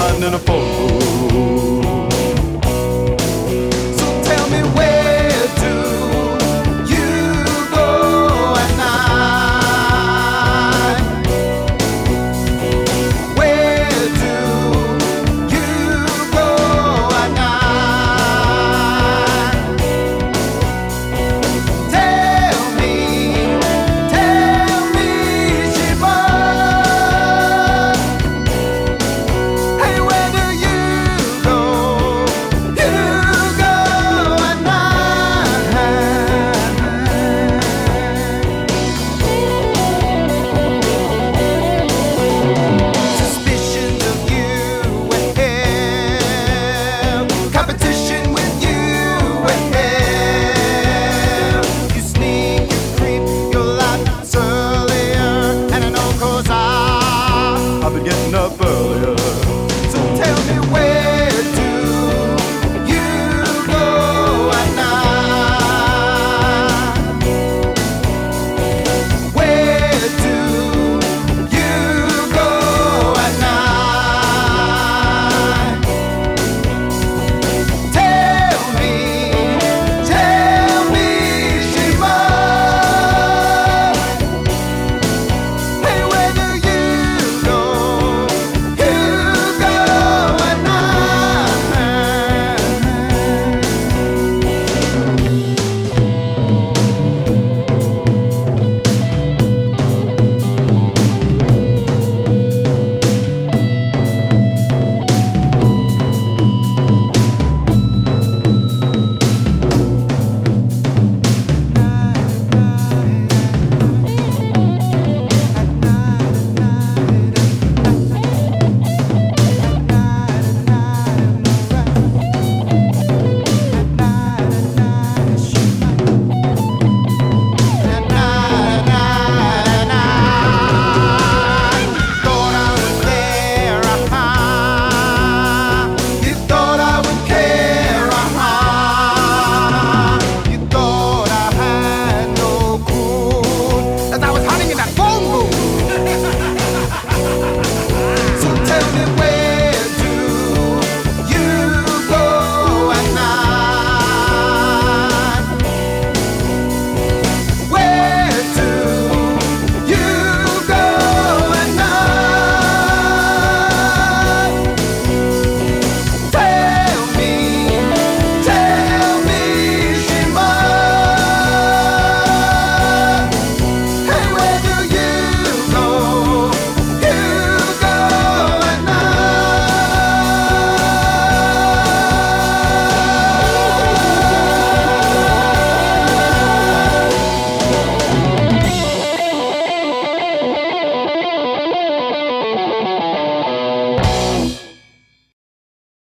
riding in a four-four. So tell me, where do you go at night? Where do you go at night? Tell me, Shiva. Hey, where do you go? You go at night. Suspicions of you and him, competition with you and him. You sneak, you creep, your life earlier, and I know 'cause I've been getting up earlier.